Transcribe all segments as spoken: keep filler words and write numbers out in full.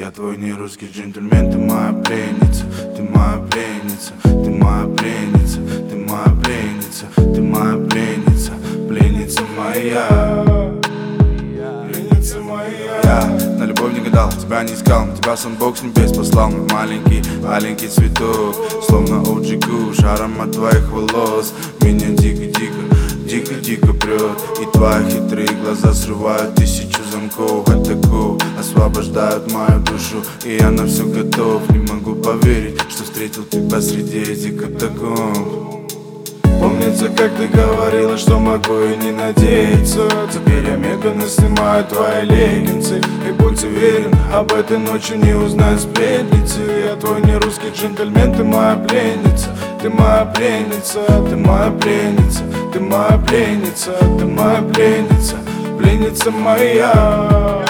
Я твой нерусский джентльмен, ты моя пленница, ты моя пленница, ты моя пленница, ты моя пленница, ты моя пленница, пленница моя, пленница моя. Я на любовь не гадал, тебя не искал, на тебя сам Бог с небес послал. Мой маленький, маленький цветок, словно о джи Kush, аромат твоих волос меня дико-дико, дико-дико прет. И твои хитрые глаза срывают тысячу замков. Атаку освобождают мою душу, и я на все готов. Не могу поверить, что встретил тебя среди этих катакомб. Помнится, как ты говорила, что могу и не надеяться. Теперь я медленно снимаю твои леггинсы, и будь уверен, об этой ночи не узнают сплетницы. Я твой нерусский джентльмен, ты моя пленница, ты моя пленница, ты моя пленница, ты моя пленница, ты моя пленница, пленница моя,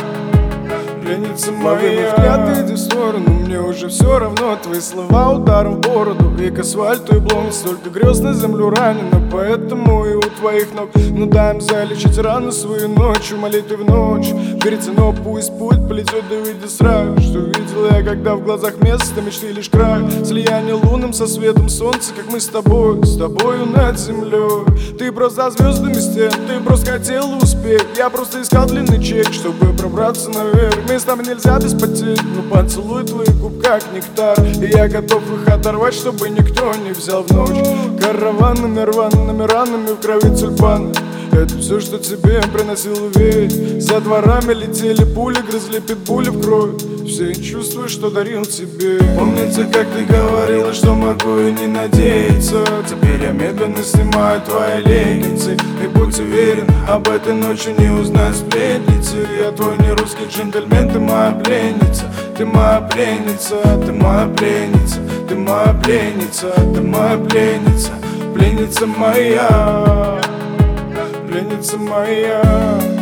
пленница моя. Взгляд, иди в сторону, мне уже все равно. Твои слова ударом в бороду, и к асфальту и блом. Столько грез на землю ранено, поэтому и у твоих ног. Ну дай им залечить раны свою ночью, молитвы в ночь. Верится, но пусть путь полетет, да выйдет сразу. Что видел я, когда в глазах место мечты лишь край. Слияние лунным со светом солнца, как мы с тобой, с тобою над землей. Ты просто звездами стен, ты просто хотел успеть. Я просто искал длинный чек, чтобы пробраться наверх. Мы с тобой нельзя без потерь, но поцелуй твоих губ как нектар. И я готов их оторвать, чтобы никто не взял в ночь. Караванами, рваными ранами в крови тюльпаны. Это все, что тебе приносил уверен. За дворами летели пули, грызли питбули в кровь. Все чувства, что дарил тебе. Помнится, как ты говорила, что могу и не надеяться. Теперь я медленно снимаю твои леггинсы, и будь уверен, об этой ночи не узнают сплетницы. Я твой нерусский джентльмен, ты моя пленница, ты моя пленница, ты моя пленница, ты моя пленница, ты моя пленница, пленница моя, пленница моя.